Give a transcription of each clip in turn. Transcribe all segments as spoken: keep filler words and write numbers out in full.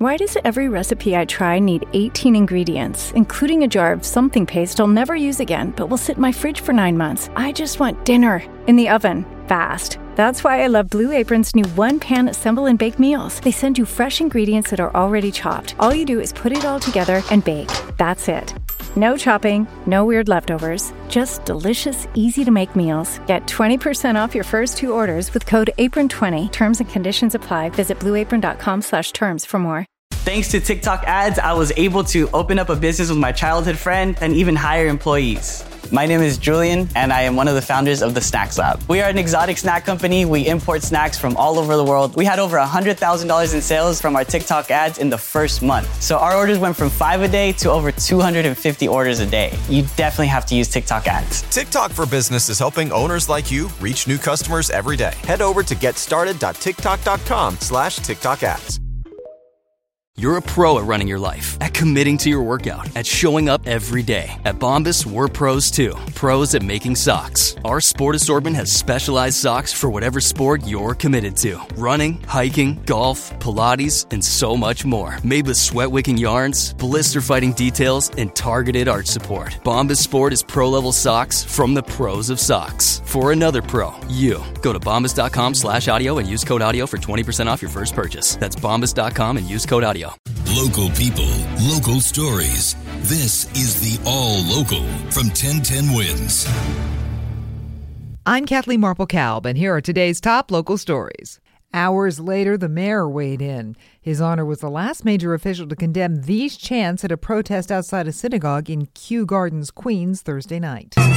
Why does every recipe I try need eighteen ingredients, including a jar of something paste I'll never use again, but will sit in my fridge for nine months? I just want dinner in the oven, fast. That's why I love Blue Apron's new one-pan assemble and bake meals. They send you fresh ingredients that are already chopped. All you do is put it all together and bake. That's it. No chopping, no weird leftovers, just delicious, easy-to-make meals. Get twenty percent off your first two orders with code apron twenty. Terms and conditions apply. Visit blueapron.com slash terms for more. Thanks to TikTok ads, I was able to open up a business with my childhood friend and even hire employees. My name is Julian, and I am one of the founders of the Snacks Lab. We are an exotic snack company. We import snacks from all over the world. We had over one hundred thousand dollars in sales from our TikTok ads in the first month. So our orders went from five a day to over two hundred fifty orders a day. You definitely have to use TikTok ads. TikTok for Business is helping owners like you reach new customers every day. Head over to getstarted.tiktok.com slash TikTok ads. You're a pro at running your life, at committing to your workout, at showing up every day. At Bombas, we're pros too. Pros at making socks. Our sport assortment has specialized socks for whatever sport you're committed to. Running, hiking, golf, Pilates, and so much more. Made with sweat-wicking yarns, blister-fighting details, and targeted arch support. Bombas Sport is pro-level socks from the pros of socks. For another pro, you. Go to bombas.com slash audio and use code audio for twenty percent off your first purchase. That's bombas dot com and use code audio. Local people, local stories. This is the All Local from ten ten Wins. I'm Kathleen Marple-Kalb, and here are today's top local stories. Hours later, the mayor weighed in. His Honor was the last major official to condemn these chants at a protest outside a synagogue in Kew Gardens, Queens, Thursday night. Say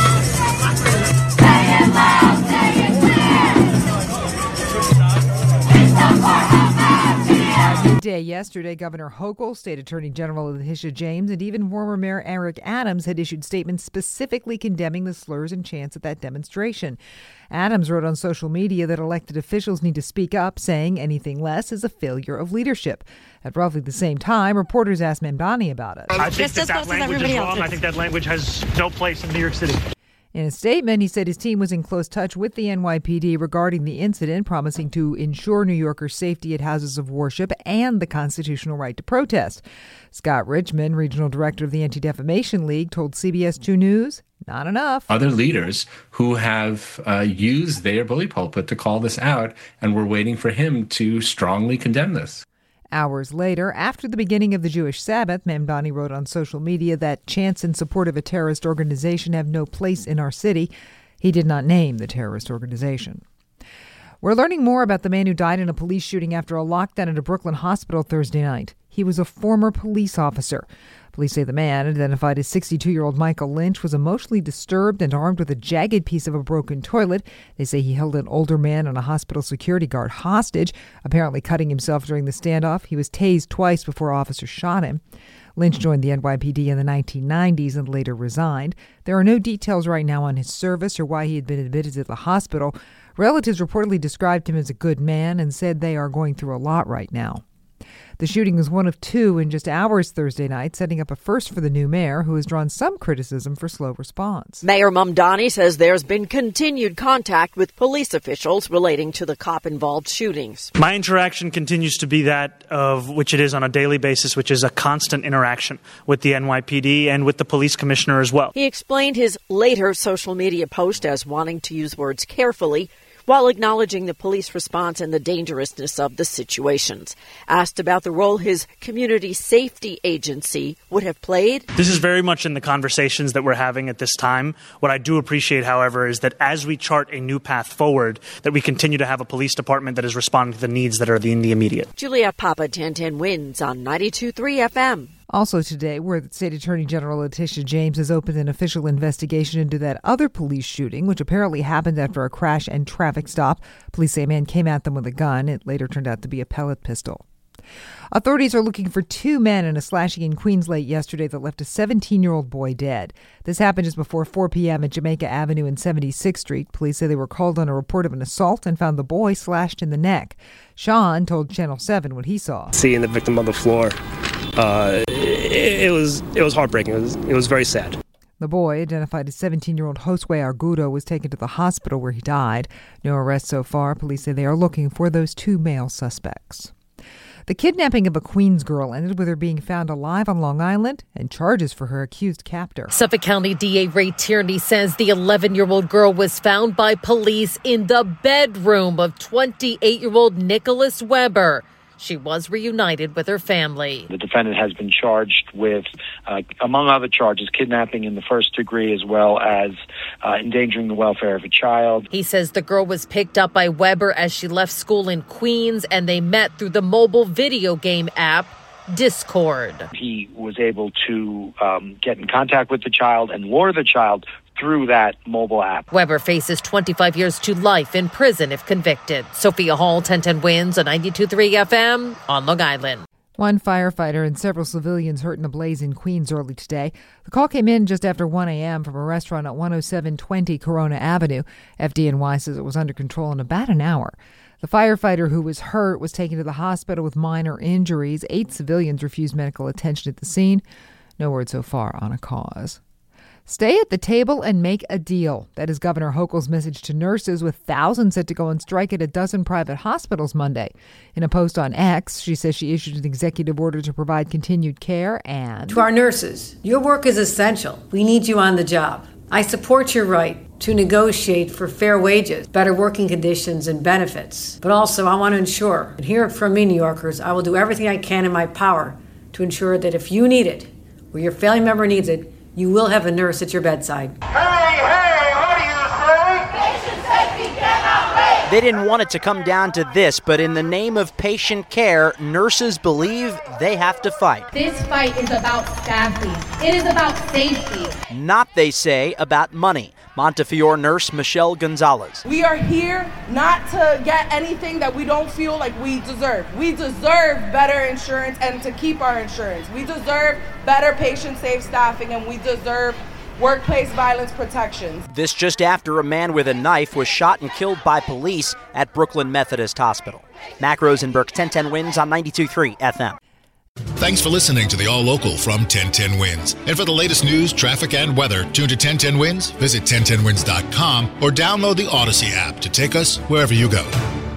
it loud, say it clear. It's the courthouse out here. Midday yesterday, Governor Hochul, State Attorney General Letitia James, and even former Mayor Eric Adams had issued statements specifically condemning the slurs and chants at that demonstration. Adams wrote on social media that elected officials need to speak up, saying anything less is a failure of leadership. At roughly the same time, reporters asked Mamdani about it. I think that that language is wrong. I think that language has no place in New York City. In a statement, he said his team was in close touch with the N Y P D regarding the incident, promising to ensure New Yorkers' safety at houses of worship and the constitutional right to protest. Scott Richmond, regional director of the Anti-Defamation League, told C B S two News, not enough. Other leaders who have uh, used their bully pulpit to call this out, and we're waiting for him to strongly condemn this. Hours later, after the beginning of the Jewish Sabbath, Mamdani wrote on social media that chants in support of a terrorist organization have no place in our city. He did not name the terrorist organization. We're learning more about the man who died in a police shooting after a lockdown at a Brooklyn hospital Thursday night. He was a former police officer. Police say the man, identified as sixty-two-year-old Michael Lynch, was emotionally disturbed and armed with a jagged piece of a broken toilet. They say he held an older man and a hospital security guard hostage, apparently cutting himself during the standoff. He was tased twice before officers shot him. Lynch joined the N Y P D in the nineteen nineties and later resigned. There are no details right now on his service or why he had been admitted to the hospital. Relatives reportedly described him as a good man and said they are going through a lot right now. The shooting was one of two in just hours Thursday night, setting up a first for the new mayor, who has drawn some criticism for slow response. Mayor Mamdani says there's been continued contact with police officials relating to the cop-involved shootings. My interaction continues to be that of which it is on a daily basis, which is a constant interaction with the N Y P D and with the police commissioner as well. He explained his later social media post as wanting to use words carefully, while acknowledging the police response and the dangerousness of the situations. Asked about the role his community safety agency would have played. This is very much in the conversations that we're having at this time. What I do appreciate, however, is that as we chart a new path forward, that we continue to have a police department that is responding to the needs that are in the immediate. Juliet Papa, ten ten Wins on ninety-two point three F M. Also today, where the State Attorney General Letitia James has opened an official investigation into that other police shooting, which apparently happened after a crash and traffic stop. Police say a man came at them with a gun. It later turned out to be a pellet pistol. Authorities are looking for two men in a slashing in Queens late yesterday that left a seventeen-year-old boy dead. This happened just before four p.m. at Jamaica Avenue and seventy-sixth Street. Police say they were called on a report of an assault and found the boy slashed in the neck. Sean told Channel seven what he saw. Seeing the victim on the floor, uh, it, it was it was heartbreaking. It was, it was very sad. The boy, identified as seventeen-year-old Josue Argudo, was taken to the hospital where he died. No arrests so far. Police say they are looking for those two male suspects. The kidnapping of a Queens girl ended with her being found alive on Long Island and charges for her accused captor. Suffolk County D A Ray Tierney says the eleven-year-old girl was found by police in the bedroom of twenty-eight-year-old Nicholas Weber. She was reunited with her family. The defendant has been charged with, uh, among other charges, kidnapping in the first degree as well as uh, endangering the welfare of a child. He says the girl was picked up by Weber as she left school in Queens, and they met through the mobile video game app Discord. He was able to um, get in contact with the child and lure the child through that mobile app. Weber faces twenty-five years to life in prison if convicted. Sophia Hall, ten ten Wins on ninety-two point three F M on Long Island. One firefighter and several civilians hurt in a blaze in Queens early today. The call came in just after one a.m. from a restaurant at one oh seven twenty Corona Avenue. F D N Y says it was under control in about an hour. The firefighter who was hurt was taken to the hospital with minor injuries. Eight civilians refused medical attention at the scene. No word so far on a cause. Stay at the table and make a deal. That is Governor Hochul's message to nurses, with thousands set to go on strike at a dozen private hospitals Monday. In a post on X, she says she issued an executive order to provide continued care and... To our nurses, your work is essential. We need you on the job. I support your right to negotiate for fair wages, better working conditions, and benefits. But also, I want to ensure, and hear it from me, New Yorkers, I will do everything I can in my power to ensure that if you need it, or your family member needs it, you will have a nurse at your bedside. Hey, hey, what do you say? Patient safety cannot wait. They didn't want it to come down to this, but in the name of patient care, nurses believe they have to fight. This fight is about staffing. It is about safety. Not, they say, about money. Montefiore nurse Michelle Gonzalez. We are here not to get anything that we don't feel like we deserve. We deserve better insurance and to keep our insurance. We deserve better patient-safe staffing, and we deserve workplace violence protections. This just after a man with a knife was shot and killed by police at Brooklyn Methodist Hospital. Mac Rosenberg, ten ten Wins on ninety-two point three F M. Thanks for listening to the All Local from ten ten Wins. And for the latest news, traffic, and weather, tune to ten ten Wins, visit ten ten wins dot com, or download the Odyssey app to take us wherever you go.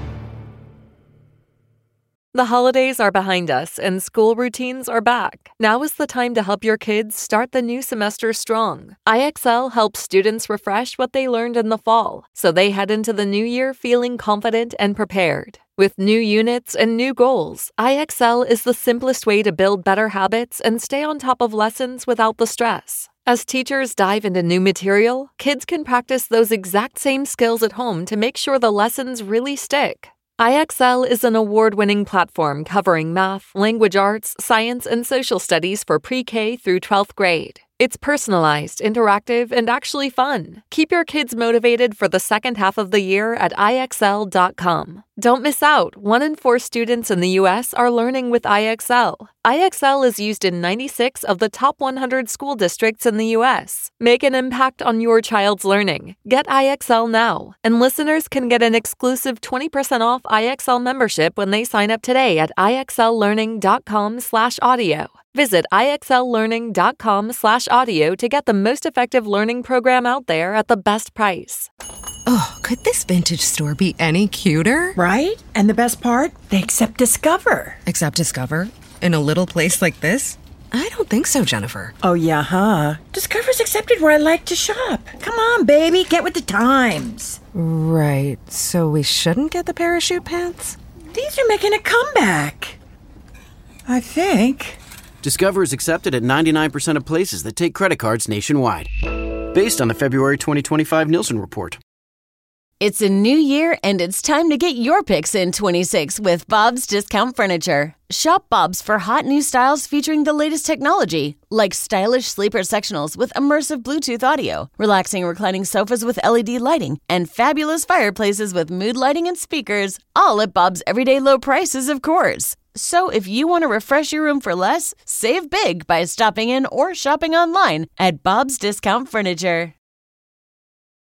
The holidays are behind us and school routines are back. Now is the time to help your kids start the new semester strong. I X L helps students refresh what they learned in the fall, so they head into the new year feeling confident and prepared. With new units and new goals, I X L is the simplest way to build better habits and stay on top of lessons without the stress. As teachers dive into new material, kids can practice those exact same skills at home to make sure the lessons really stick. I X L is an award-winning platform covering math, language arts, science, and social studies for pre-K through twelfth grade. It's personalized, interactive, and actually fun. Keep your kids motivated for the second half of the year at I X L dot com. Don't miss out. One in four students in the U S are learning with I X L. I X L is used in ninety-six of the top one hundred school districts in the U S. Make an impact on your child's learning. Get I X L now. And listeners can get an exclusive twenty percent off I X L membership when they sign up today at I X L learning dot com slash audio. Visit I X L learning dot com slash audio to get the most effective learning program out there at the best price. Oh, could this vintage store be any cuter? Right? And the best part? They accept Discover. Accept Discover? In a little place like this? I don't think so, Jennifer. Oh, yeah, huh? Discover's accepted where I like to shop. Come on, baby, get with the times. Right, so we shouldn't get the parachute pants? These are making a comeback. I think. Discover is accepted at ninety-nine percent of places that take credit cards nationwide. Based on the February twenty twenty-five Nielsen report. It's a new year, and it's time to get your picks in twenty-six with Bob's Discount Furniture. Shop Bob's for hot new styles featuring the latest technology, like stylish sleeper sectionals with immersive Bluetooth audio, relaxing reclining sofas with L E D lighting, and fabulous fireplaces with mood lighting and speakers, all at Bob's everyday low prices, of course. So if you want to refresh your room for less, save big by stopping in or shopping online at Bob's Discount Furniture.